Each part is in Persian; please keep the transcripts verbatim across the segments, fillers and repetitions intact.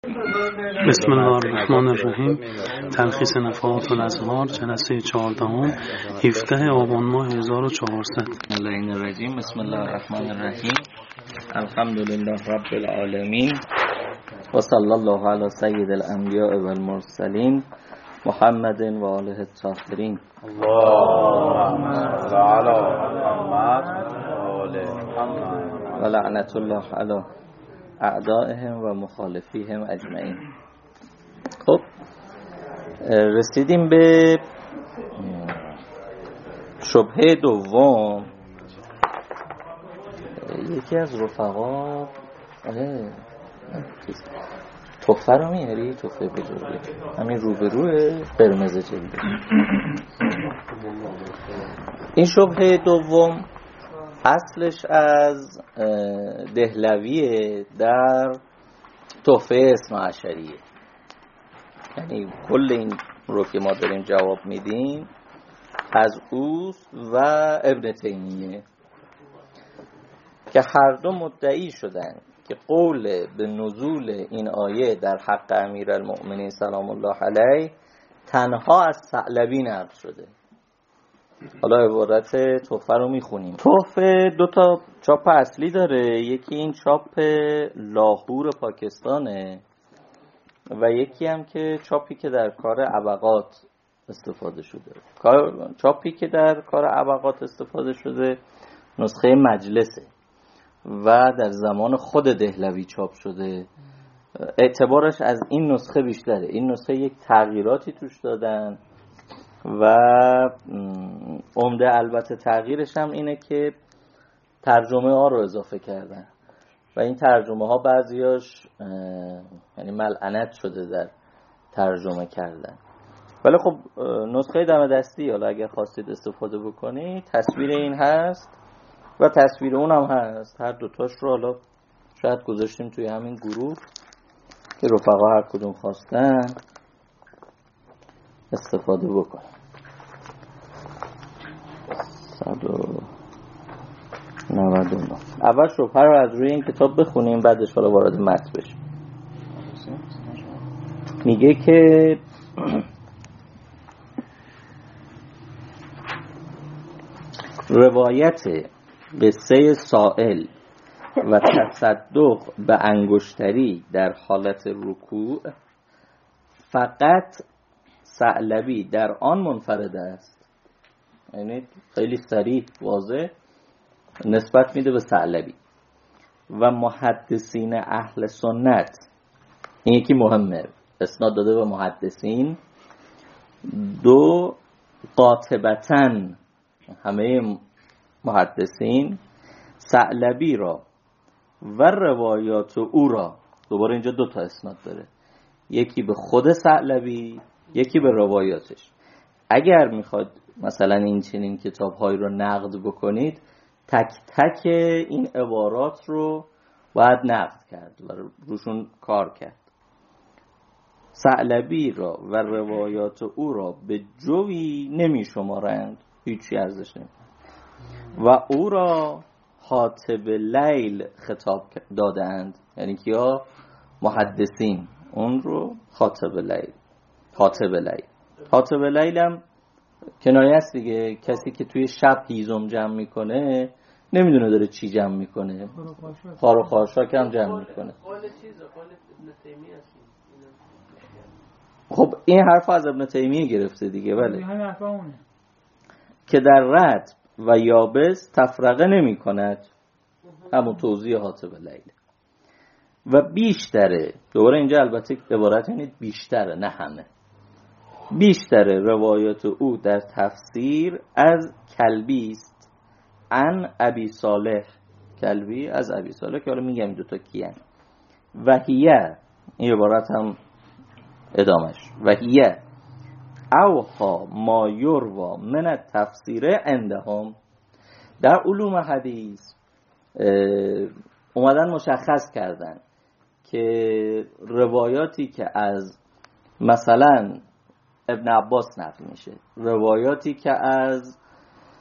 بسم الله الرحمن الرحیم. تلخیص نفحات الازهار، جلسه چهاردهم، هفدهم آبان ماه هزار و چهارصد. اللعین الرجیم. بسم الله الرحمن الرحیم. الحمدلله رب العالمین و صلی الله علی سید الانبیاء و المرسلین محمد و آله الطاهرین. اللهم صل علی محمد و آل محمد و لعنت الله علی اعدائهم و مخالفیهم اجمعین. خب رسیدیم به شبهه دوم. یکی از رفقا تحفه رو میاری؟ تحفه بجوری همین روبروه قرمز جلده. این شبهه دوم اصلش از دهلویه در تحفه اثنا عشریه، یعنی کل این رو که ما داریم جواب میدیم از اوست و ابن تیمیه که هر دو مدعی شدن که قول به نزول این آیه در حق امیرالمؤمنین سلام الله علیه تنها از ثعلبی نقل شده. حالا عبارت تحفه رو میخونیم. تحفه دو تا چاپ اصلی داره، یکی این چاپ لاهور پاکستانه و یکی هم که چاپی که در کار عبقات استفاده شده. چاپی که در کار عبقات استفاده شده نسخه مجلسه و در زمان خود دهلوی چاپ شده. اعتبارش از این نسخه بیشتره. این نسخه یک تغییراتی توش دادن و عمده البته تغییرش هم اینه که ترجمه ها رو اضافه کردن و این ترجمه ها بعضیاش یعنی ملعنت شده در ترجمه کردن. ولی خب نسخه دم دستی حالا اگر خواستید استفاده بکنید تصویر این هست و تصویر اون هم هست. هر دوتاش رو حالا شاید گذاشتیم توی همین گروه که رفقا هر کدوم خواستن استفاده بکنم. صد و نود و نه. اول شبهه رو از روی این کتاب بخونیم بعدش حالا وارد متن بشیم. میگه که روایت قصه سائل و تصدق به انگشتری در حالت رکوع فقط ثعلبی در آن منفرد است. یعنی خیلی صریح واضح نسبت میده به ثعلبی و محدثین اهل سنت. این یکی مهمه، اسناد داده به محدثین. دو، قاطبتن همه محدثین ثعلبی را و روایات او را، دوباره اینجا دو تا اسناد داره، یکی به خود ثعلبی یکی به روایاتش. اگر میخواد مثلا این چنین کتاب‌هایی رو نقد بکنید تک تک این عبارات رو باید نقد کرد و روشون کار کرد. ثعلبی را و روایات او را به جوی نمی شمارند، هیچی ارزش نمی‌کنه و او را حاطب لیل خطاب دادند. یعنی که یا محدثین اون رو حاطب لیل. حاطب لیل حاطب لیل هم کنایه است دیگه، کسی که توی شب هیزم جمع میکنه نمیدونه داره چی جمع میکنه، خار و خارشاک هم جمع میکنه. خب این حرف از ابن تیمیه گرفته دیگه. بله که در رطب و یابس تفرقه نمی کند، همون توضیح حاطب لیل. و بیشتره، دوباره اینجا البته عبارت اینه بیشتره نه همه، بیشتر روایات او در تفسیر از کلبی است عن ابی صالح. کلبی از ابی صالح که حالا میگم دوتا کیان. و هیه، این عبارت هم ادامش، و هیه اوها ما یروا من التفسیر عندهم. در علوم حدیث اومدن مشخص کردن که روایاتی که از مثلا ابن عباس نقل میشه، روایاتی که از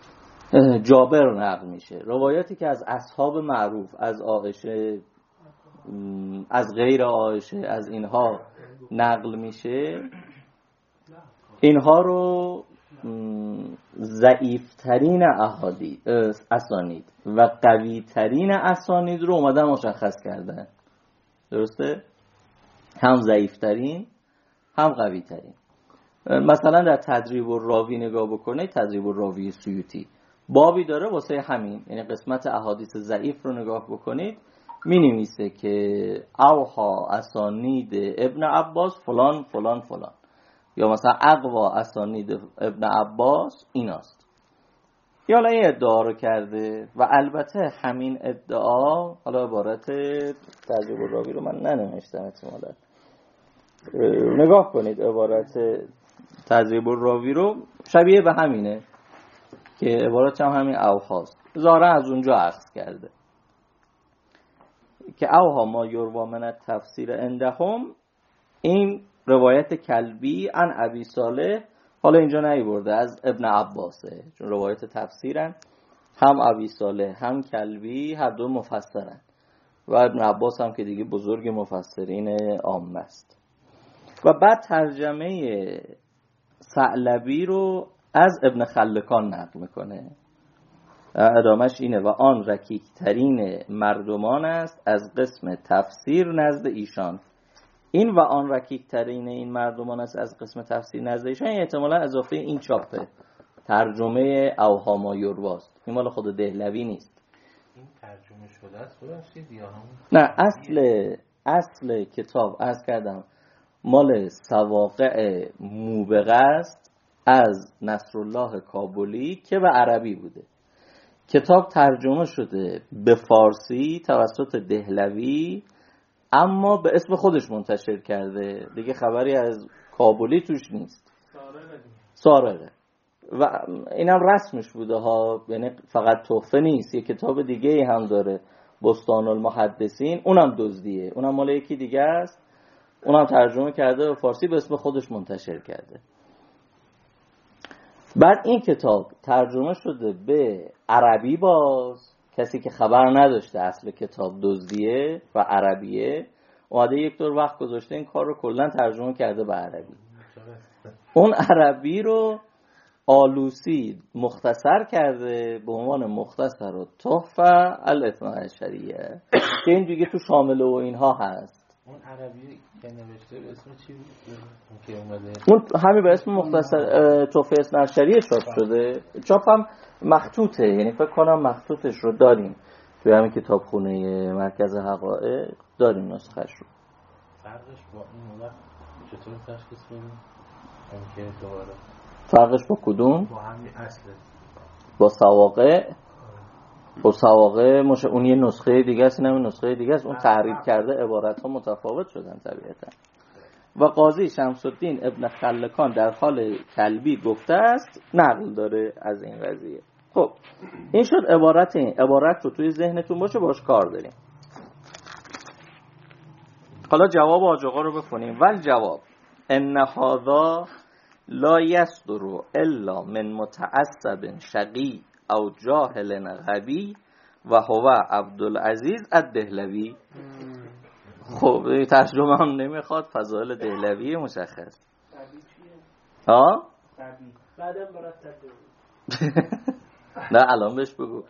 جابر نقل میشه، روایاتی که از اصحاب معروف از عایشه از غیر عایشه از اینها نقل میشه، اینها رو ضعیفترین احادیث اسانید و قویترین اسانید رو اومدن مشخص کردن. درسته؟ هم ضعیفترین هم قویترین. مثلا در تدریب الراوی نگاه بکنید، تدریب الراوی سیوطی بابی داره واسه همین، یعنی قسمت احادیث ضعیف رو نگاه بکنید می نویسه که اوها اسانید ابن عباس فلان فلان فلان، یا مثلا اقوا اسانید ابن عباس ایناست. یا حالا این ادعا رو کرده و البته همین ادعا، حالا عبارت تدریب الراوی رو من ننوشتم احتمالاً، نگاه کنید عبارت تدریب الراوی رو شبیه به همینه که عبارت هم همین اوهاست، ظاهرا از اونجا اخذ کرده که اوها ما یروا من التفسیر عندهم. این روایت کلبی عن ابی صالح، حالا اینجا نیورده، از ابن عباسه، چون روایت تفسیرن، هم ابی صالح هم کلبی هر دو مفسرن و ابن عباس هم که دیگه بزرگ مفسرین عامه است. و بعد ترجمه ثعلبی رو از ابن خلکان نقل میکنه، ادامش اینه: و آن رکیک ترین مردمان است از قسم تفسیر نزد ایشان. این و آن رکیک ترین این مردمان است از قسم تفسیر نزد ایشان، این احتمالا اضافه این چاپه، ترجمه اوهاما یورواست، این مال خود دهلوی نیست. این ترجمه شده است برسید یا هم؟ نه، اصل اصل کتاب از کردم مال سواقع موبقه است از نصرالله کابلی که به عربی بوده. کتاب ترجمه شده به فارسی توسط دهلوی، اما به اسم خودش منتشر کرده دیگه، خبری از کابلی توش نیست. سارقه. و اینم رسمش بوده ها، یعنی فقط تحفه نیست، یه کتاب دیگه هم داره، بستان المحدثین، اونم دزدیه، اونم مال یکی دیگه است، اونم ترجمه کرده به فارسی به اسم خودش منتشر کرده. بعد این کتاب ترجمه شده به عربی، باز کسی که خبر نداشته اصل کتاب دزدیه و عربیه اومده یک دور وقت گذاشته این کار رو کلا ترجمه کرده به عربی. اون عربی رو آلوسی مختصر کرده به عنوان مختصر و تحفه الاثنا عشریه که این دیگه تو شامل و اینها هست. اون عربی که نوشته به اسم چی بود که اومده؟ اون همین به اسم مختصر تحفه اثنا عشریه چاپ شده. چاپ هم مخطوطه، یعنی فکر کنم مخطوطش رو داریم توی همین کتابخونه مرکز حقائق، داریم نسخه‌اش رو. فرقش با این وقت چطور تشخیص بدیم؟ اون که دوباره فرقش با کدوم؟ با همین اصله، با سواقع. با سواقع مش... اون یه نسخه دیگه است، اینم نسخه دیگه است، اون تحریف کرده، عبارت ها متفاوت شدن طبیعتا. و قاضی شمس الدین ابن خلکان در حال کلبی گفته است، نقل داره از این قضیه. خب این شد عبارت. این عبارت رو توی ذهنتون باشه، باش کار داریم. حالا جواب حاج آقا رو بخونیم. ول جواب ان هذا لا یصدر الا من متعصب شقی او جاهل غبی و هو عبدالعزیز الدهلوی. خب ترجمه هم نمیخواد، فضائل دهلوی مشخص. ها؟ بعدم برات ترجمه. نه الان بهش بگو.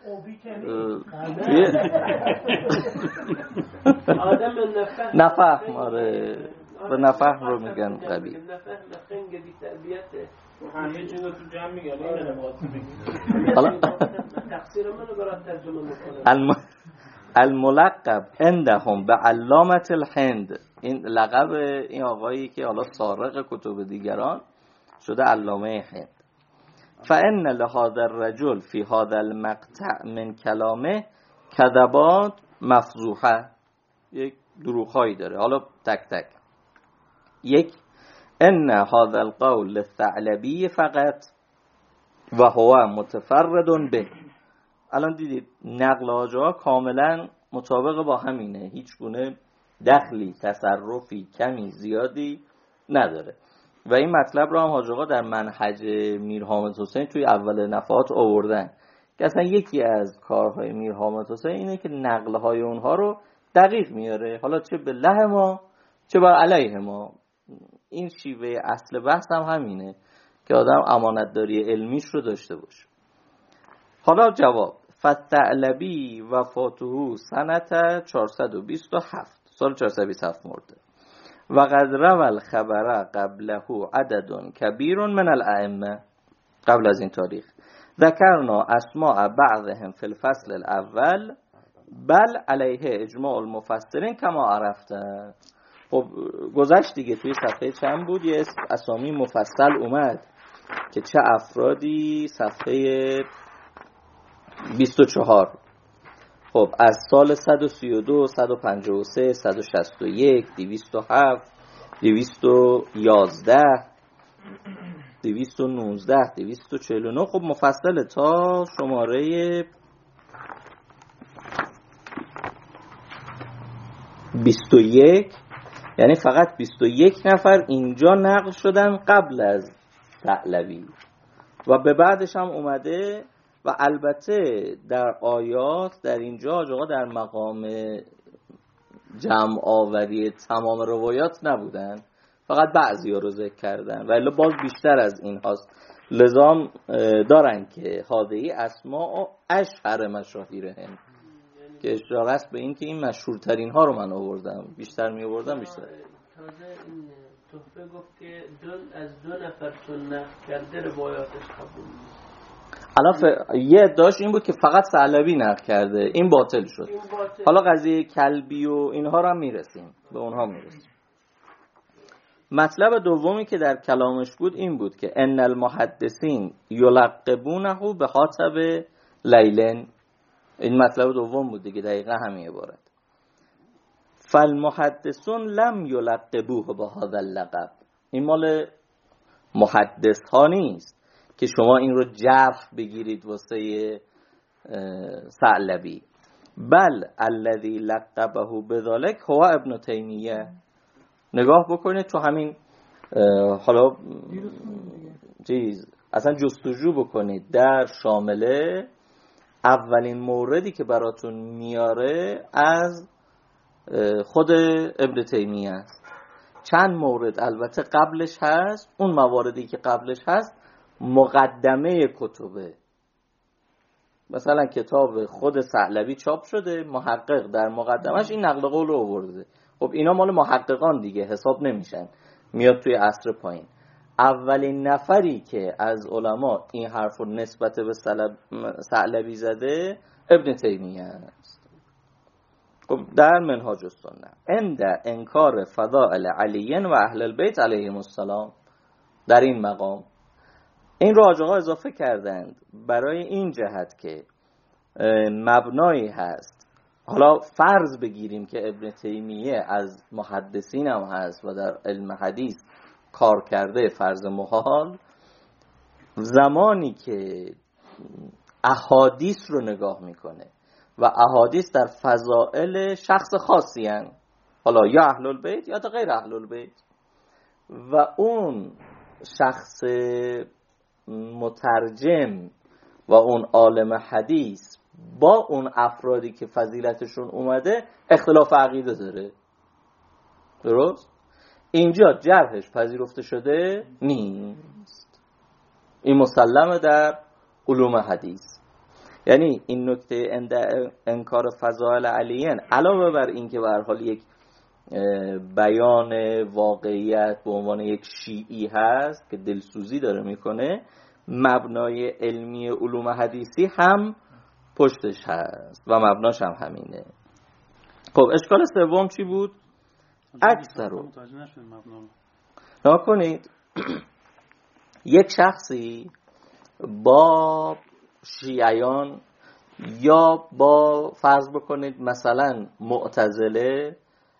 آدم نفهم. نفهم، آره به نفهم رو میگن غبی. نفهم نفهم گدی تربیت. همه چیز رو تو جمع میگن، این نباید بگیم. حالا تقصیر منو برات ترجمه میکنم. الملقب عندهم به علامة الهند، این لقب این آقایی که حالا سارق کتب دیگران شده علامه هند. فإن لهذا الرجل في هذا المقطع من کلامه کذبات مفضوحه، یک دروغ‌هایی داره. حالا تک تک. یک، ان هذا القول للثعلبی فقط و هو متفرد به. الان دیدید نقل آجا کاملا مطابق با همینه، هیچ گونه دخلی، تصرفی، کمی زیادی نداره. و این مطلب رو هم حاج آقا در منهج میر حامد حسین توی اول نفحات آوردن که اصلا یکی از کارهای میر حامد حسین اینه که نقل‌های اونها رو دقیق میاره، حالا چه به له ما چه بر علیه ما. این شیوه اصل بحث هم همینه که آدم امانتداری علمیش رو داشته باشه. حالا جواب: فالثعلبی وفاته سنت چهارصد و بیست و هفت، سال چهارصد و بیست و هفت مرده. و قد روى الخبر قبله عدد کبیر من الائمه، قبل از این تاریخ ذکرنا اسماء بعضهم فی الفصل الاول بل علیه اجماع المفسرین کما عرفته. خب گذشت دیگه، توی صفحه چند بود یه اسامی مفصل اومد که چه افرادی، صفحه بیست و چهار. خب از سال صد و سی و دو، صد و پنجاه و سه، صد و شصت و یک، دویست و هفت، دویست و یازده، دویست و نوزده، دویست و چهل و نه، خب مفصل تا شماره بیست و یک. یعنی فقط بیست و یک نفر اینجا نقل شدن قبل از ثعلبی و به بعدش هم اومده. و البته در آیات در اینجا آقا در مقام جمع آوری تمام روایات نبودن، فقط بعضی ها رو ذکر کردن و الا باز بیشتر از این هاست. لزام دارن که هادهی اسماء اشهر مشاهیرهم، که اشاره است به این که این مشهورترین ها رو من آوردم، بیشتر می آوردم بیشتر. تازه این تحفه گفت که دو از دو نفر چون نقل کرده روایاتش قبول نیست. الان ف... یه ادعاش این بود که فقط ثعلبی نقل کرده، این باطل شد. این باطل. حالا قضیه کلبی و اینها رو هم میرسیم، به اونها میرسیم. مطلب دومی که در کلامش بود این بود که ان المحدثین یلقبونه به حسب لیلن. این مطلب دوم بود دیگه، دقیقا همین عبارت. فالمحدثون لم یلقبوه به هذا اللقب. این مال محدث ها نیست که شما این رو جرح بگیرید واسه ثعلبی. بل الذی لقبه بذلک هو ابن تیمیه. نگاه بکنید تو همین حالا چیز اصلا جستجو بکنید در شامله، اولین موردی که براتون میاره از خود ابن تیمیه است. چند مورد البته قبلش هست، اون مواردی که قبلش هست مقدمه کتبه. مثلا کتاب خود ثعلبی چاپ شده، محقق در مقدمش این نقل قول رو آورده. خب اینا مال محققان دیگه، حساب نمیشن، میاد توی عصر پایین. اولین نفری که از علما این حرف رو نسبت به ثعلبی زده ابن تیمیه است. خب در منهاج السنه عند انکار فضائل علی و اهل البیت علیهم السلام، در این مقام این رو آقا اضافه کردند برای این جهت که مبنایی هست. حالا فرض بگیریم که ابن تیمیه از محدثین هم هست و در علم حدیث کار کرده، فرض محال، زمانی که احادیث رو نگاه میکنه و احادیث در فضائل شخص خاصی هن، حالا یا اهل البیت یا غیر اهل البیت، و اون شخص مترجم و اون عالم حدیث با اون افرادی که فضیلتشون اومده اختلاف عقیده داره، درست؟ اینجا جرحش پذیرفته شده نیست. این مسلمه در علوم حدیث. یعنی این نکته انکار فضائل علیین علاوه بر این که به هر حال یک بیان واقعیت به عنوان یک شیعی هست که دلسوزی داره میکنه، مبنای علمی علوم حدیثی هم پشتش هست و مبناش هم همینه. خب اشکال سوم چی بود؟ اکثر رو نکنید یک شخصی با شیعیان یا با فرض بکنید مثلا معتزله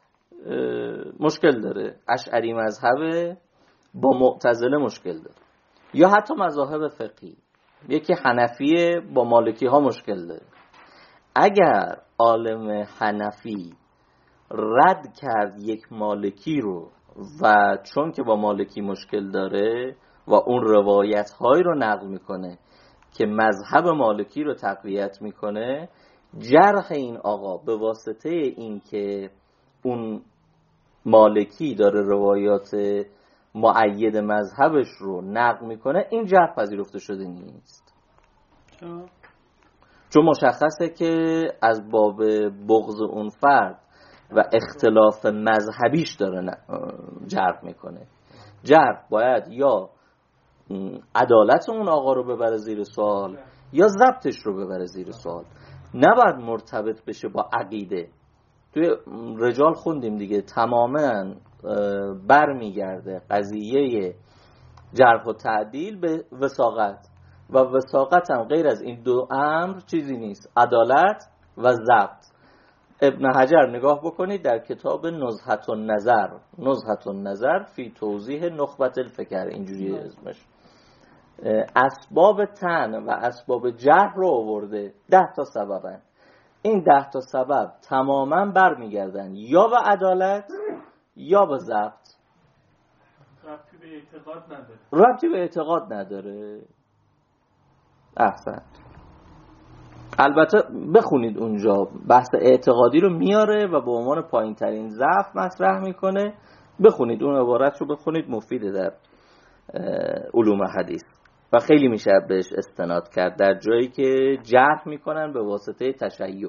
مشکل داره، اشعری مذهب با معتزله مشکل داره، یا حتی مذاهب فقهی، یکی حنفی با مالکی ها مشکل داره. اگر عالم حنفی رد کرد یک مالکی رو و چون که با مالکی مشکل داره و اون روایت های رو نقل میکنه که مذهب مالکی رو تقویت میکنه، جرح این آقا به واسطه این که اون مالکی داره روایات مؤید مذهبش رو نقل میکنه، این جرح پذیرفته شده نیست. چرا؟ چون مشخصه که از باب بغض اون فرد و اختلاف مذهبیش داره جرح میکنه. جرح باید یا عدالت اون آقا رو ببره زیر سوال یا ضبطش رو ببره زیر سوال، نباید مرتبط بشه با عقیده. توی رجال خوندیم دیگه، تماما برمیگرده قضیه جرح و تعدیل به وثاقت و وثاقت هم غیر از این دو امر چیزی نیست، عدالت و ضبط. ابن حجر نگاه بکنید در کتاب نزهة النظر، نزهة النظر فی توضیح نخبة الفکر، اینجوری اسمش، اسباب طعن و اسباب جرح رو آورده. ده تا سببن. این ده تا سبب تماما برمیگردن یا به عدالت یا به ضبط. ربطی به اعتقاد نداره. ربطی به اعتقاد نداره. احسن. البته بخونید اونجا بحث اعتقادی رو میاره و به عنوان پایین ترین ضعف مطرح میکنه. بخونید اون عبارت رو، بخونید، مفیده در علوم حدیث و خیلی میشه بهش استناد کرد در جایی که جرح میکنن به واسطه تشیع.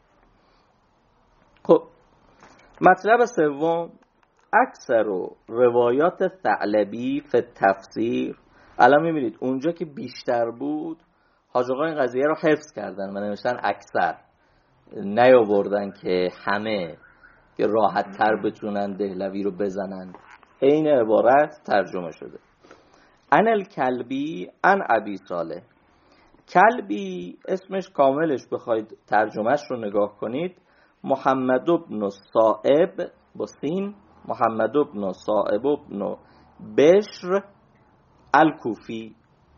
خب مطلب سوم، اکثر روایات ثعلبی فی التفسیر. الان میبینید اونجا که بیشتر بود حاج آقا این قضیه رو حفظ کردن و نوشتن اکثر، نیاوردن که همه که راحت تر بتونن دهلوی رو بزنن. این عبارت ترجمه شده. ان الکلبی ان ابی صالح. کلبی اسمش کاملش بخواید ترجمهش رو نگاه کنید، محمد بن صائب با سین، محمد بن صائب بن بشر الکوفی،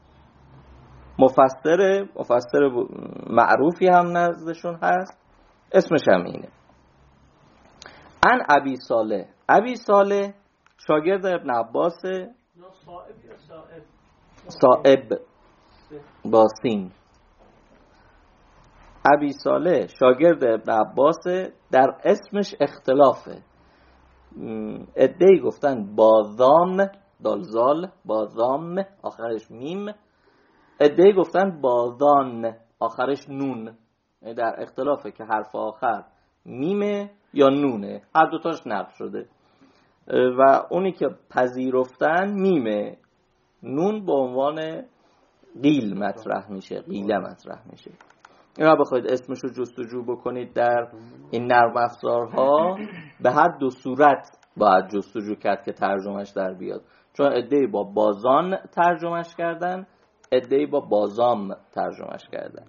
مفسر مفسر معروفی هم نزدشون هست، اسمش هم اینه. ان ابی صالح. ابی صالح شاگرد ابن عباس، صائب با سین. ابی صالح شاگرد ابن عباس، در اسمش اختلافه. عده‌ای گفتن با ضام، دالزال با ضام آخرش میم، عده‌ای گفتن با ضان آخرش نون. در اختلافه که حرف آخر میمه یا نونه، هر دوتاش نقل شده و اونی که پذیرفتن میمه، نون به عنوان قیل مطرح میشه، قیله مطرح میشه. اینا بخواید اسمش رو جستجو بکنید در این نرم افزارها، به هر دو صورت باید جستجو کرد که ترجمهش در بیاد، چون عده‌ای با بازان ترجمهش کردن، عده‌ای با بازام ترجمهش کردن.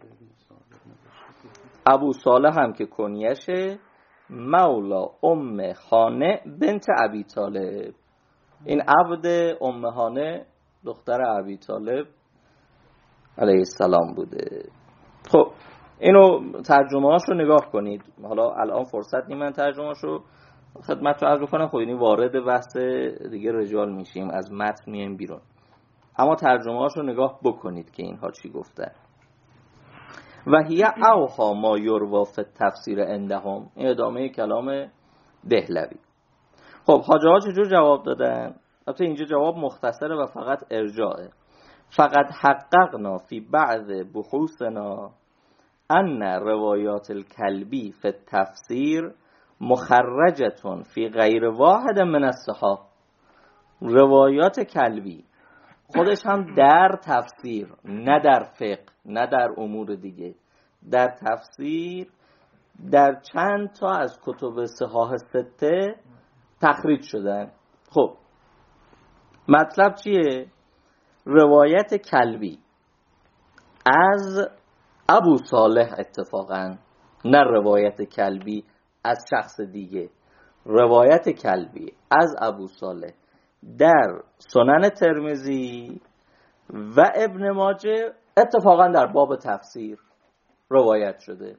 ابو صالح هم که کنیشه مولا ام هانه بنت ابی طالب. این عبد ام هانه دختر ابی طالب علیه السلام بوده. خب اینو ترجمه هاش رو نگاه کنید. حالا الان فرصت نیم من ترجمه هاش رو خدمت رو عرض کنم، خب اینی وارد بحث دیگه رجال میشیم، از متن میایم بیرون، اما ترجمه هاش رو نگاه بکنید که اینها چی گفتن. و هی اوها ما یروی فی تفسیر عندهم. این ادامه کلام دهلوی. خب حاجه ها چجور جواب دادن؟ البته اینجا جواب مختصره و فقط ارجاعه. فقط حققنا فی بعض بحوثنا ان روایات الکلبی فی التفسیر مخرجتون فی غیر واحد من الصحاح. روایات کلبی خودش هم در تفسیر، نه در فقه، نه در امور دیگه، در تفسیر در چند تا از کتب صحاح سته تخریج شدن. خب مطلب چیه؟ روایت کلبی از ابو صالح، اتفاقا نه روایت کلبی از شخص دیگه، روایت کلبی از ابو صالح در سنن ترمذی و ابن ماجه اتفاقا در باب تفسیر روایت شده.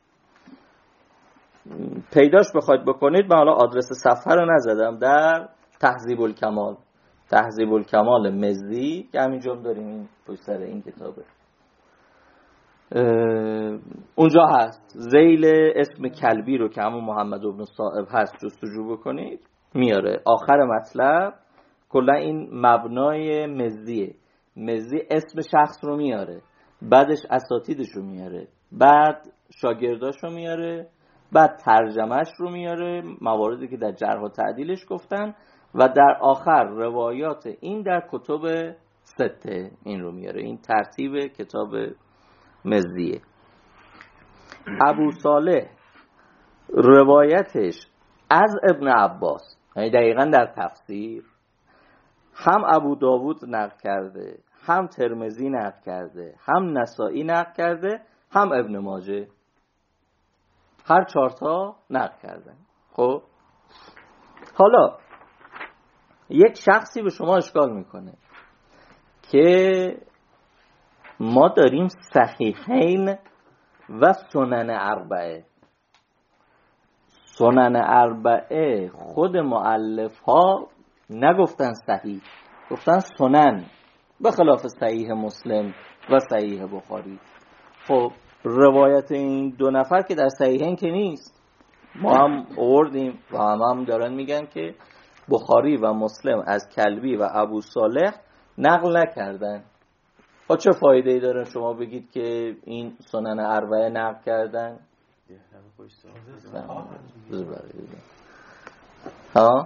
پیداش بخواید بکنید، من حالا آدرس صفحه رو نزدم، در تهذیب الکمال، تهذیب الکمال مزی که همینجا داریم این پشت سر این کتابه. اونجا هست ذیل اسم کلبی رو که همون محمد بن صائب هست جستجو بکنید میاره. آخر مطلب کلا این مبنای مزیه، مزی اسم شخص رو میاره، بعدش اساتیدش رو میاره، بعد شاگرداش رو میاره، بعد ترجمهش رو میاره، مواردی که در جرح و تعدیلش گفتن، و در آخر روایات این در کتب سته این رو میاره. این ترتیب کتاب مزیه. ابو صالح روایتش از ابن عباس، یعنی دقیقا در تفسیر هم ابو داوود نقل کرده، هم ترمذی نقل کرده، هم نسائی نقل کرده، هم ابن ماجه، هر چهارتا نقل کردن. خب حالا یک شخصی به شما اشکال میکنه که ما داریم صحیحین و سنن اربعه. سنن اربعه خود مؤلف ها نگفتن صحیح، گفتن سنن، به خلاف صحیح مسلم و صحیح بخاری. خب روایت این دو نفر که در صحیحین که نیست، ما هم آوردیم و هم هم دارن میگن که بخاری و مسلم از کلبی و ابو صالح نقل نکردن. خب چه فایده ای داره شما بگید که این سنن اربعه نقل کردن؟ ها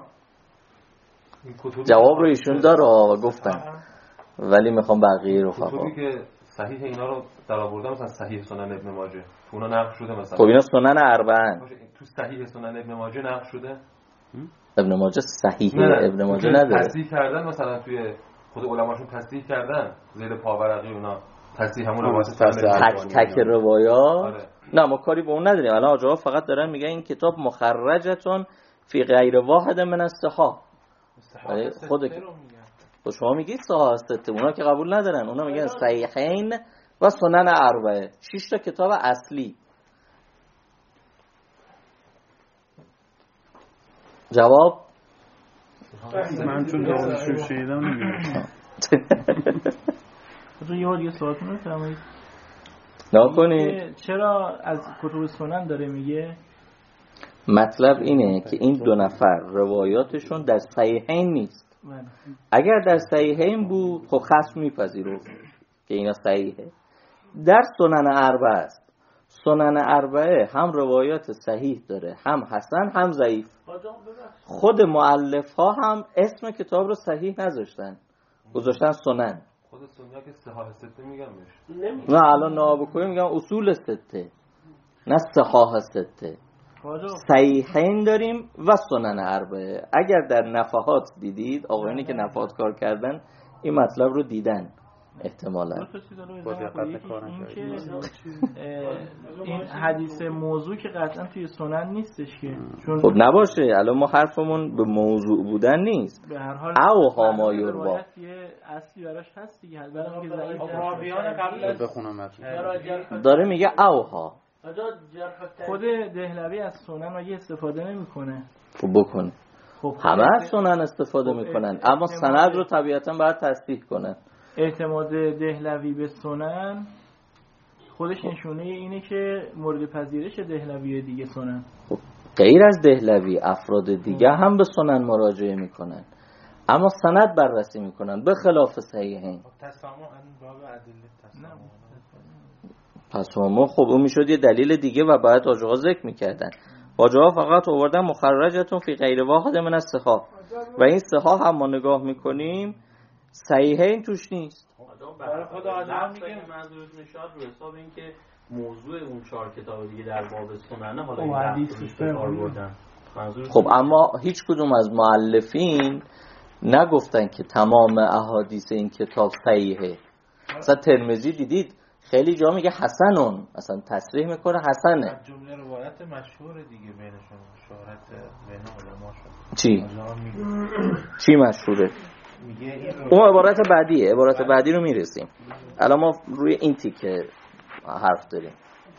جواب رو ایشون داره و گفتن، ولی میخوام بقیه رو فهمم. کتبی که صحیح اینا رو در آوردن مثلا صحیح سنن ابن ماجه تو اونا نقل شده مثلا. خب اینا سنن اربعه تو صحیح سنن ابن ماجه نقل شده. ابن ماجه صحیح ابن ماجه نداره. تصحیح کردن مثلا توی خود علماشون تصحیح کردن زیر پاورقی اونا تصحیح همون روایت تک تک روایات. آره. نه ما کاری به اون نداریم. الان آجا فقط دارن میگن این کتاب مخرجتون فی غیر واحد من الصحاح. خود خود شما میگید صحاح سته، اونا که قبول ندارن، اونا میگن صحیحین و سنن اربعه، شش تا کتاب اصلی. جواب من چون دارشو شیدم نمیدونم. یه یه سوال کنم فرمایید. نکنید چرا از کتب سنن داره میگه؟ مطلب اینه که این دو نفر روایاتشون در صحیحین نیست. اگر در صحیحین بود خب خصم میپذیرو که اینا صحیحه. در سنن اربعه است. سنن اربعه هم روایات صحیح داره، هم حسن هم ضعیف. خود مؤلف ها هم اسم کتاب رو صحیح نذاشتن، گذاشتن سنن. خود سنن که صحاح سته میگن بهش. نه الان نابکوی میگن اصول سته، نه صحاح سته. صحیحین داریم و سنن اربعه. اگر در نفحات دیدید، آقایانی که نفحات کار کردن این مطلب رو دیدن احتمالاً. این حدیث موضوع که قطعا توی سنن نیستش که. خب نباشه، الان ما حرفمون به موضوع بودن نیست. به هر حال او ها ما یروا اصلی براش هست دیگه. البته که ضعیف راویان قبل بخونم داره میگه او ها. خود دهلوی از سنن مگه استفاده نمیکنه؟ خب بکنه. خب همه از سنن استفاده خب میکنن، اما سند رو طبیعتا باید تصدیق کنن. اعتماد دهلوی به سنن خودش نشونه اینه که مورد پذیرش دهلوی دیگه سنن. خب غیر از دهلوی افراد دیگه هم به سنن مراجعه میکنن، اما سند بررسی میکنن به خلاف صحیحین. تسامح این باب ادله تسامح. تسامح خب اون میشد یه دلیل دیگه و باید آجاها ذکر میکردن. آجاها فقط آوردن مخرجتون فی غیر واحد من الصحاح و این صحاح هم ما نگاه میکنیم صحیحین توش نیست. برای خود آدم میگه منظورت نشاد رو حساب این که موضوع اون چهار کتاب دیگه در باب سننه حالا این حدیثش به کار بردن. خب اما هیچ کدوم از مؤلفین نگفتن که تمام احادیث این کتاب صحیحه. مثلا ترمذی دیدید خیلی جا میگه حسنون، اصلا تصریح میکنه حسنه. جمله روایت مشهور دیگه بینشون شهرت بین علماشون. چی؟ چی مشهوره؟ اون عبارت بعدیه، عبارت بعدی رو میرسیم. الان ما روی این تیکه حرف داریم.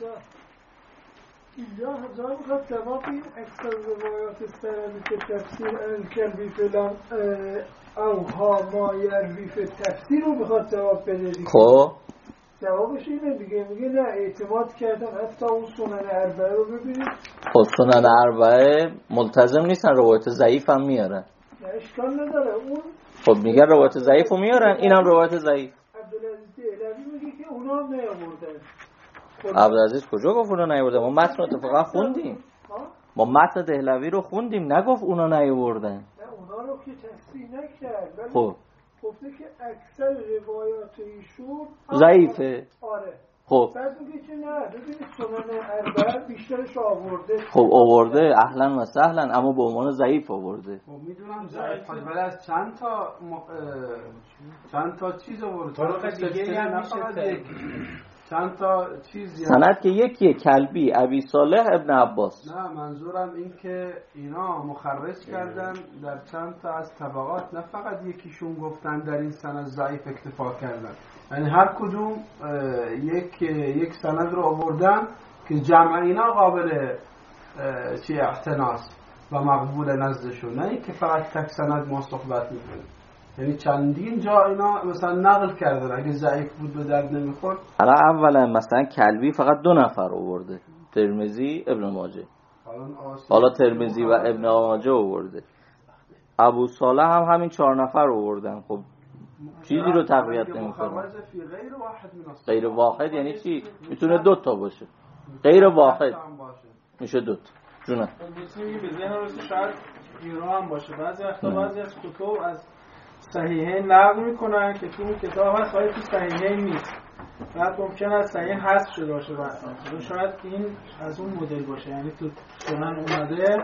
اینجا جا میخواد جواب این اکثر روایات سندی که تفسیر الکلبی فلان او ها ما یروی فی تفسیر رو میخواد جواب بده. خب جوابش اینه دیگه، میگه نه اعتماد کردن حتی اون سنن اربعه رو ببینید. خب سنن اربعه ملتزم نیستن، روایت ضعیف هم میارن. نه اشکال نداره اون. خب میگن روایت ضعیف رو میارن، اینم روایت ضعیف. عبدالعزیز دهلوی میگه که اونا هم نیاوردن. عبدالعزیز کجا گفت اونا نیاوردن؟ ما متن اتفاقا خوندیم. ما متن دهلوی رو خوندیم، نگفت اونا نیاوردن. نه اونا رو که تصحیح نکرد. خب گفته که اکثر روایات ایشون ضعیفه. آره. خب بعد میگه که نه ببینید سنن اربعه بیشترش آورده. خب آورده اهلا و سهلا، اما به عنوان ضعیف آورده. خب میدونم ضعیف ولی از چند تا م... چند تا چیز آورده. طرق دیگه هم میشه چند تا چیز سند که یکیه، کلبی، ابی صالح، ابن عباس. نه منظورم این که اینا مخرج کردن در چند تا از طبقات، نه فقط یکیشون گفتن در این سند ضعیف اکتفا کردن، یعنی هر کدوم یک یک سند رو آوردن که جمع اینا قابل چی احتناس و مقبول نزدشون، نه که فقط تک سند ما صحبت میکنیم. یعنی چندین جا اینا مثلا نقل کردن، اگه ضعیف بود به درد نمیخورد. حالا اولا مثلا کلبی فقط دو نفر آورده، ترمذی، ابن ماجه. حالا ترمذی و ابن ماجه آورده، ابو صالح هم همین چهار نفر آوردن. خب چیزی رو تقویت نمیکنه. غیر واحد یعنی چی؟ میتونه دو تا باشه. غیر واحد میشه دو تا. جونه میتونی به ذهن رو شاید ایران هم باشه. بعضی وقتا بعضی از کتب از صحیحین نقل میکنن که تو کتاب هست ولی تو صحیحین نیست. بعد ممکنه از صحیحین حذف شده باشه. بعد شاید این از اون مدل باشه، یعنی تو سنن اومده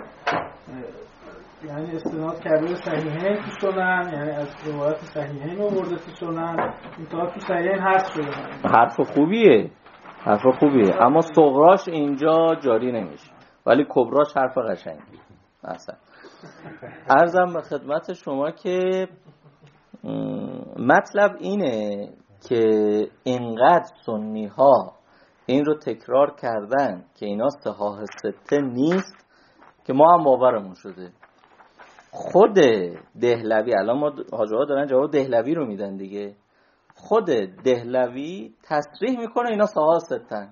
یعنی استناد کرده به صحیحین تو سنن، یعنی از روایت صحیحین آورده تو سنن، اینطور تو صحیحین حذف شده. حرف خوبیه، حرف خوبیه، اما صغراش اینجا جاری نمیشه ولی کبراش حرف قشنگی. اصلا عرضم به خدمت شما که مطلب اینه که اینقدر سنی ها این رو تکرار کردن که اینا صحاح سته نیست که ما هم باورمون شده. خود دهلوی، الان ما حاجه ها دارن جواب دهلوی رو میدن دیگه، خود دهلوی تصریح میکنه اینا صحاح ستن.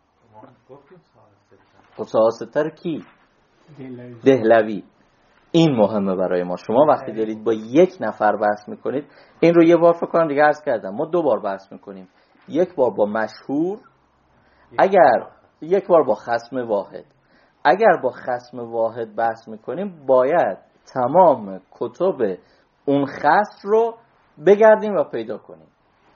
خب صحاح سته رو کی؟ دهلوی. این مهمه برای ما. شما وقتی دارید با یک نفر بحث میکنید، این رو یه بار فکر کنم دیگه عرض کردم، ما دو بار بحث میکنیم، یک بار با مشهور، اگر یک بار با خصم واحد. اگر با خصم واحد بحث میکنیم باید تمام کتب اون خصم رو بگردیم و پیدا کنیم.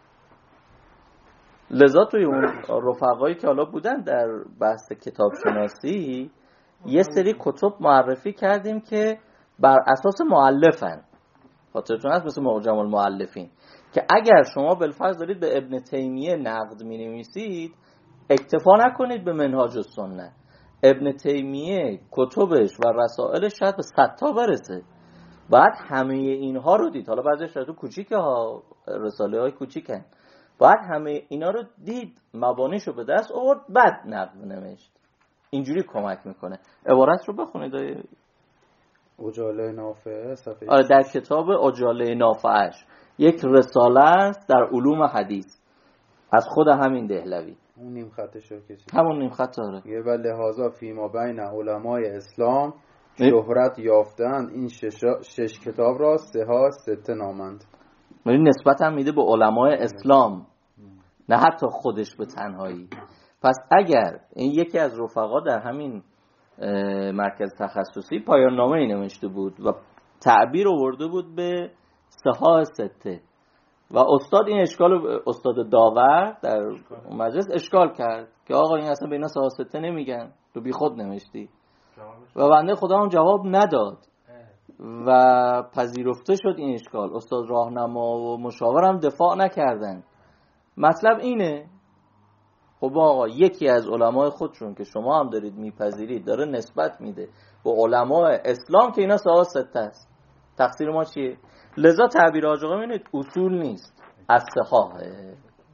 لذا توی اون رفقایی که حالا بودن در بحث کتاب شناسی یه سری کتب معرفی کردیم که بر اساس مؤلفن، خاطرتون هست مثل معجم المؤلفین، که اگر شما بالفرض دارید به ابن تیمیه نقد می نویسید اکتفا نکنید به منهاج السنه. ابن تیمیه کتبش و رسائلش شاید به صد تا برسه، بعد همه اینها رو دید. حالا بعضیش شاید کوچیکه ها، رساله های کوچیکن، بعد همه اینا رو دید، مبانیشو به دست آورد، بعد نقد نوشت. اینجوری کمک میکنه. عبارت رو بخونید. اجاله نافعه صفحه آره در کتاب اجاله نافعش یک رساله است در علوم حدیث از خود همین دهلوی. اون نیم خطش رو کشید. همون نیم خط داره. یه و لحاظا فیما بین علمای اسلام شهرت یافتند این شش, شش کتاب را سه سته نامند. ولی نسبت هم میده به علمای اسلام، نه حتی خودش به تنهایی. پس اگر این یکی از رفقا در همین مرکز تخصصی پایان نامه ای نوشته بود و تعبیر آورده بود به سه سته و استاد این اشکال، استاد داور در مجلس اشکال کرد که آقا این اصلا به اینا سه سته نمیگن، تو بی خود نوشتی. و بنده خدا هم جواب نداد و پذیرفته شد این اشکال. استاد راهنما و مشاورم دفاع نکردن. مطلب اینه خب آقا یکی از علمای خودشون که شما هم دارید میپذیرید داره نسبت میده به علمای اسلام که اینا سه سته است، تقصیر ما چیه؟ لذا تعبیر حاج آقا میبینید اصول نیست، از صحاحه.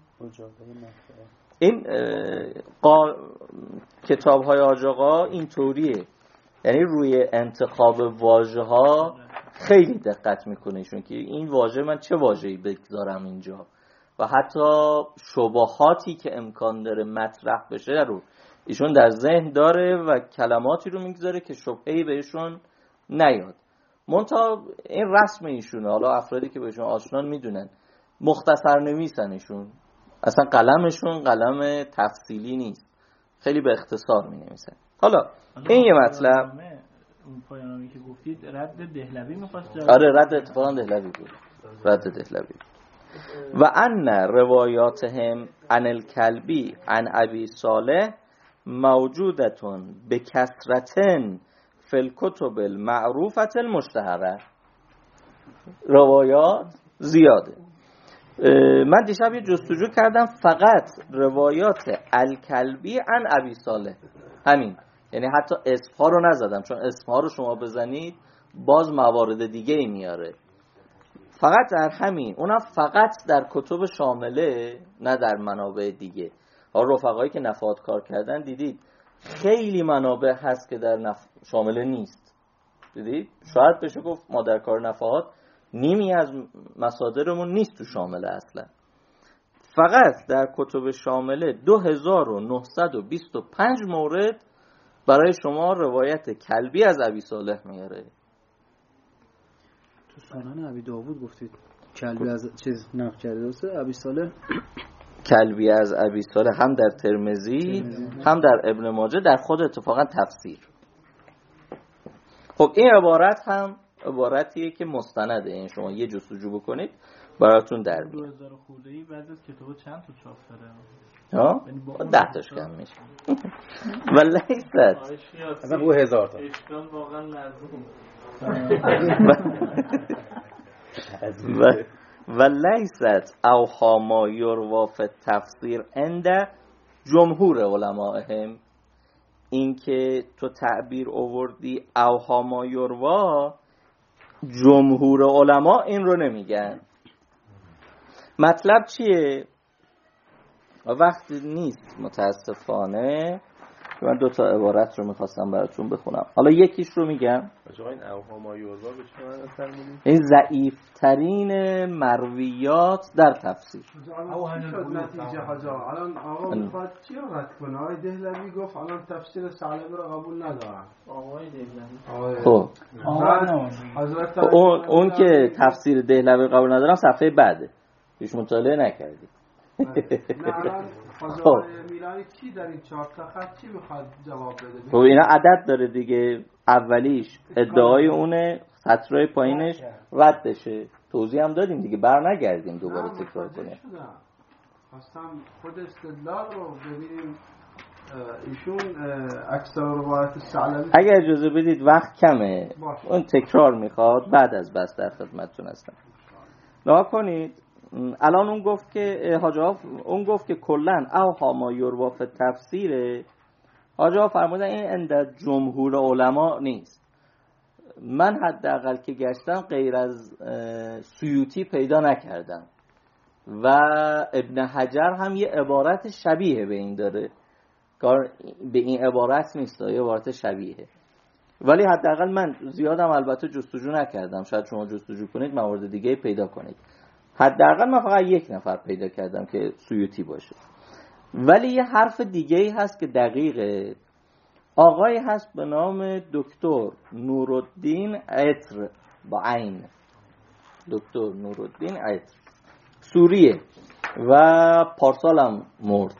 این قا... کتاب های حاج آقا این طوریه، یعنی روی انتخاب واژه ها خیلی دقت میکنه ایشون که این واژه من چه واژه‌ای بگذارم اینجا. و حتی شبهاتی که امکان داره مطرح بشه رو ایشون در ذهن داره و کلماتی رو میگذاره که شبهه‌ای بهشون نیاد. منتها این رسم ایشونه، حالا افرادی که بهشون آشنان میدونن، مختصر نویسن ایشون، اصلا قلمشون قلم تفصیلی نیست، خیلی به اختصار می نویسن. حالا این یه مطلب. اون پایانامی که گفتید رد دهلوی می‌خواست. آره رد اتفاقا دهلوی بود، رد دهلوی. و ان روایاتهم عن الکلبی عن ابی صالح موجودتون به کثرتن فی الکتب المعروفه المشتهره. روایات زیاده. من دیشب یه جستجو کردم فقط روایات الکلبی عن ابی صالح، همین، یعنی حتی اسمها رو نزدم، چون اسمها رو شما بزنید باز موارد دیگه ای میاره. فقط در همین، اونم فقط در کتب شامله، نه در منابع دیگه. ها رفقایی که نفحات کار کردن دیدید خیلی منابع هست که در نف... شامله نیست. دیدید شاید بشه گفت ما در کار نفحات نیمی از مصادرمون نیست تو شامله اصلا. فقط در کتب شامله دو هزار و نهصد و بیست و پنج مورد برای شما روایت کلبی از ابی صالح میاره. تو سنن ابی داوود گفتید کلبی از چیز نقل کرده درسته؟ ابی صالح کلبی از ابی صالح هم در ترمذی هم در ابن ماجه، در خود اتفاقا تفسیر. خب این عبارت هم عبارتیه که مستنده، این شما یه جستجو بکنید براتون در میاد. دو هزار خورده‌ای بعد از کتاب چند تا چاپ داره؟ ها؟ ده تاش کم میشه. ولی ایست اصلا رو هزار تا اشکال واقعا لازم. و لیست اوها ما یروا فی التفسیر عند جمهور علمائهم. این که تو تعبیر آوردی اوها ما یروا، جمهور علما این رو نمیگن. مطلب چیه؟ وقتی نیست متاسفانه. من دو تا عبارت رو میخواستم براتون بخونم، حالا یکیش رو میگم. این اوها ما یروا به چه معنی فرمودید؟ این ضعیف ترین مرویات در تفسیر. الان چی شد نتیجه حاجا؟ الان آقا میخواد چی رو رد کنه؟ آقای دهلوی گفت الان تفسیر ثعلبی رو قبول ندارم. آقای دهلوی خب اون اون که تفسیر دهلوی قبول ندارم صفحه بعده، هیچ مطالعه نکردی. نه الان حاجا میلانی چی در این چهار تا خط چی میخواد جواب بده؟ خب اینا عدد داره دیگه. اولیش ادعای اونه، سطرهای پایینش ردشه. توضیح هم دادیم دیگه، بر نگردیم دوباره تکرار کنیم. خواستم خود استدلال رو ببینیم. ایشون اکثر روایت ثعلبی، اگر اجازه بدید وقت کمه، اون تکرار میخواد، بعد از بس در خدمتتون هستم. نها کنید. الان اون گفت که حاج آقا اون گفت که کلا اوها ما یروا فی تفسیر، حاج آقا فرمودن این عند جمهور علما نیست. من حداقل که گشتم غیر از سیوطی پیدا نکردم و ابن حجر هم یه عبارت شبیه به این داره، کار به این عبارت نیست، یه عبارت شبیه. ولی حداقل من زیادم البته جستجو نکردم، شاید شما جستجو کنید موارد دیگه پیدا کنید. حداقل من فقط یک نفر پیدا کردم که سیوطی باشه. ولی یه حرف دیگه ای هست که دقیقه. آقای هست به نام دکتر نورالدین عطر با عین، دکتر نورالدین عطر، سوریه و پارسال هم مرد.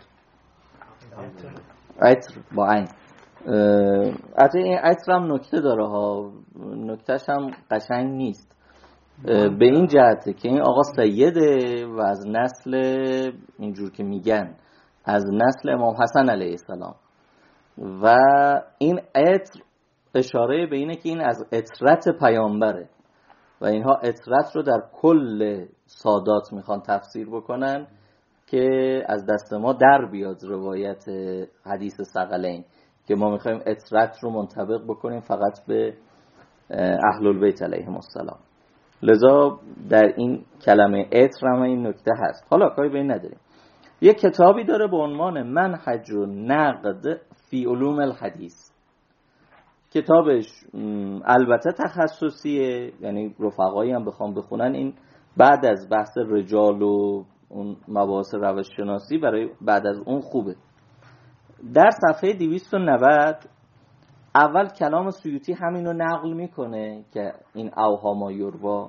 عطر با عین. البته این عطر هم نکته داره ها، نکتهش هم قشنگ نیست. به این جهته که این آقا سیده و از نسل، اینجور که میگن از نسل امام حسن علیه السلام، و این عطر اشاره به اینه که این از عطرت پیامبره و اینها عطرت رو در کل سادات میخوان تفسیر بکنن که از دست ما در بیاد روایت حدیث ثقلین که ما میخوایم عطرت رو منطبق بکنیم فقط به اهل البیت علیهم السلام. لذا در این کلمه عطر هم این نکته هست. حالا کاری به این نداریم. یک کتابی داره به عنوان منهج و نقد فی علوم الحدیث. کتابش البته تخصصیه، یعنی رفقایی هم بخوام بخونن این بعد از بحث رجال و اون مباحث روش شناسی برای بعد از اون خوبه. در صفحه دویست و نود اول کلام سیوطی همینو نقل میکنه که این اوهاما یوروا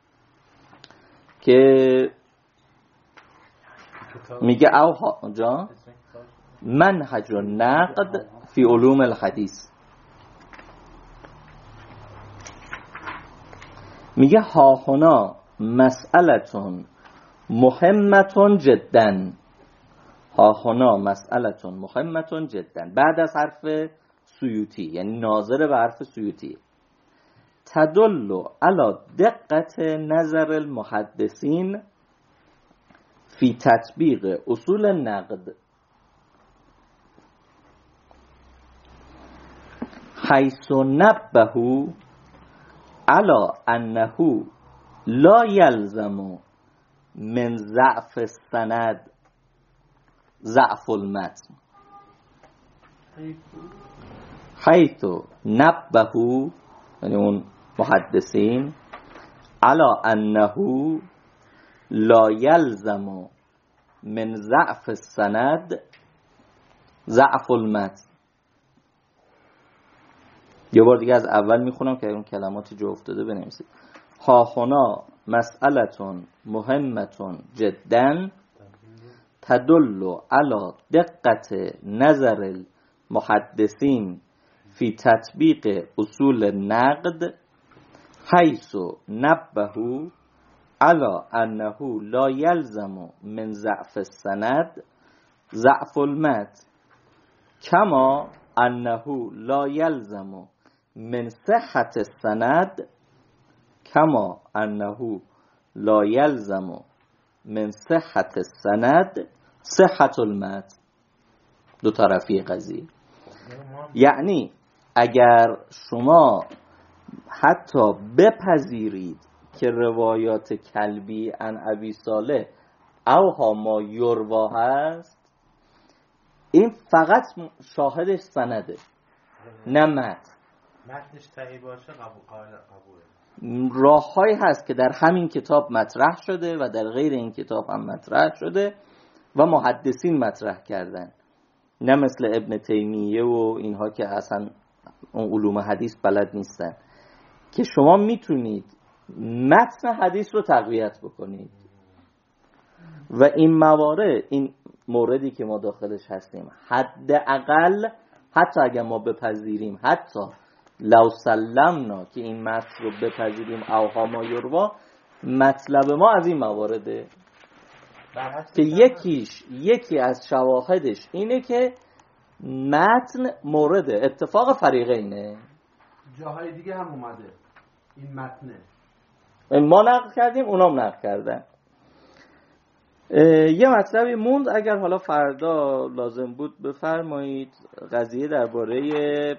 که میگه اوها جا منهج النقد فی علوم الحدیث، میگه ها هنا مسئلتون مهمتون جدن، ها هنا مسئلتون مهمتون جدن بعد از حرف سیوطی، یعنی ناظر به حرف سیوطی، تدل علی دقت نظر المحدثین فی تطبیق اصول النقد حیث نبهو علی انه لا یلزم من ضعف السند ضعف المتن، حیث نبهو یعنی اون محدثین علی انه لا یلزم من ضعف السند ضعف المتن. یه بار دیگه از اول میخونم که اون کلماتی جو افتاده بنویسید. ها هنا مسئلتون مهمتون جدا تدل علی دقت نظر المحدثین فی تطبیق اصول النقد حیث نبهو علی انه لا یلزم من ضعف السند ضعف المتن کما انه لا یلزم من صحت السند کما انه لا یلزم من صحت السند صحت المتن. دو طرفی قضیه، یعنی اگر شما حتی بپذیرید که روایات کلبی عن ابی صالح اوها ما یروا هست، این فقط شاهدش سنده نه متن. متنش صحیح باشه قبول قبوله. راه‌هایی هست که در همین کتاب مطرح شده و در غیر این کتاب هم مطرح شده و محدثین مطرح کردن، نه مثل ابن تیمیه و اینها که اصلا اون علوم حدیث بلد نیستن، که شما میتونید متن حدیث رو تقویت بکنید. و این موارد، این موردی که ما داخلش هستیم، حداقل حتی اگر ما بپذیریم، حتی لو سلمنا که این متن رو بپذیریم اوها ما یروا، مطلب ما از این موارده که یکیش یکی از شواهدش اینه که متن مورد اتفاق فریقینه. جاهای دیگه هم اومده این متنه، ما نقل کردیم اونام نقل کردن. یه مطلبی موند، اگر حالا فردا لازم بود بفرمایید. قضیه درباره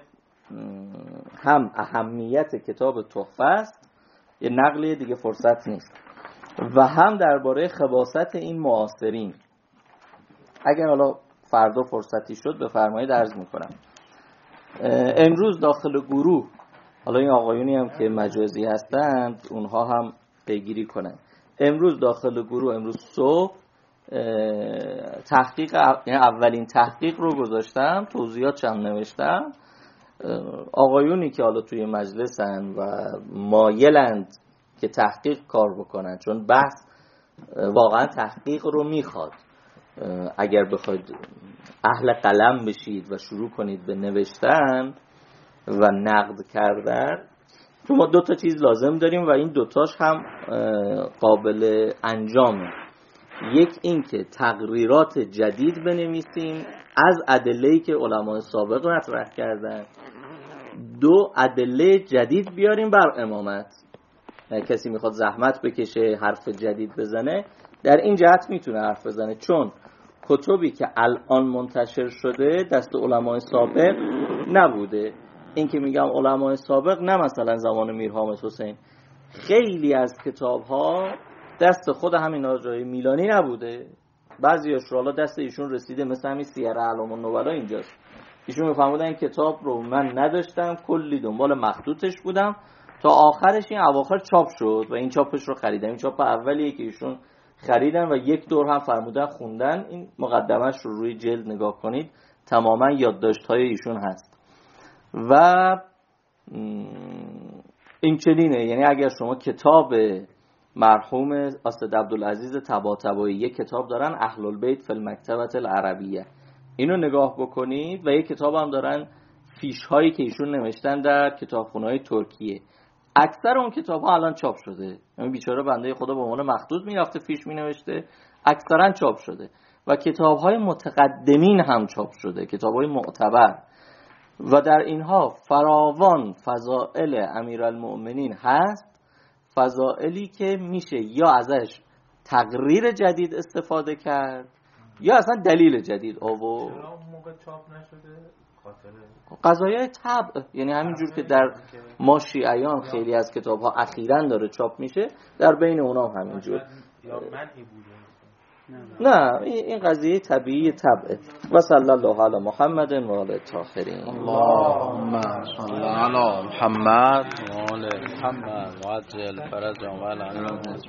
هم اهمیت کتاب تحفه است، یه نقلی دیگه فرصت نیست، و هم درباره خباثت این معاصرین. اگر حالا فردا فرصتی شد بفرمایید عرض میکنم. امروز داخل گروه، حالا این آقایونی هم که مجازی هستند اونها هم پیگیری کنند، امروز داخل گروه امروز صبح تحقیق، یعنی اولین تحقیق رو گذاشتم، توضیحاتش هم نوشتم. آقایونی که حالا توی مجلسن و مایلند که تحقیق کار بکنن، چون بحث واقعا تحقیق رو میخواد، اگر بخواید اهل قلم بشید و شروع کنید به نوشتن و نقد کردن، چون ما دو تا چیز لازم داریم و این دوتاش هم قابل انجامه. یک این که تقریرات جدید بنویسیم از ادله‌ای که علمای سابق مطرح کردن، دو ادله جدید بیاریم بر امامت. کسی میخواد زحمت بکشه حرف جدید بزنه، در این جهت میتونه حرف بزنه، چون کتبی که الان منتشر شده دست علمای سابق نبوده. این که میگم علمای سابق، نه مثلا زمان میر حامد حسین، خیلی از کتاب ها دست خود همین آجای میلانی نبوده، بعضیاش رو حالا دست ایشون رسیده، مثل همین سیر اعلام النبلا اینجاست. ایشون میفهمودن این کتاب رو من نداشتم، کلی دنبال مخطوطش بودم، تا آخرش این اواخر چاپ شد و این چاپش رو خریدم. این چاپ اولیه که ایشون خریدن و یک دور هم فرمودن خوندن. این مقدمش رو روی جلد نگاه کنید، تماما یادداشت‌های ایشون هست. و این چنینه، یعنی اگر شما کتاب مرحوم استاد عبدالعزیز طباطبایی یک کتاب دارن اهل البیت فی المکتبه العربیه، اینو نگاه بکنید، و یک کتاب هم دارن فیش هایی که ایشون نوشتن در کتابخونه‌های ترکیه. اکثر اون کتاب ها الان چاپ شده، یعنی بیچاره بنده خدا به عنوان مخدود میرفته فیش مینوشته، اکثرا چاپ شده و کتاب های متقدمین هم چاپ شده، کتاب های معتبر. و در اینها فراوان فضائل امیرالمؤمنین هست، فضائلی که میشه یا ازش تقریر جدید استفاده کرد یا اصلا دلیل جدید آورد. چرا اون موقع چاپ نشده؟ قضایای طبع، یعنی همینجور که در ما شیعیان خیلی از کتاب‌ها اخیراً داره چاپ میشه، در بین اونا هم همینجور. نه، این قضیه طبیعی طبعه. و صلی الله علی محمد و آل الطاهرین. اللهم صل علی محمد و آل محمد و عجل فرجهم و علی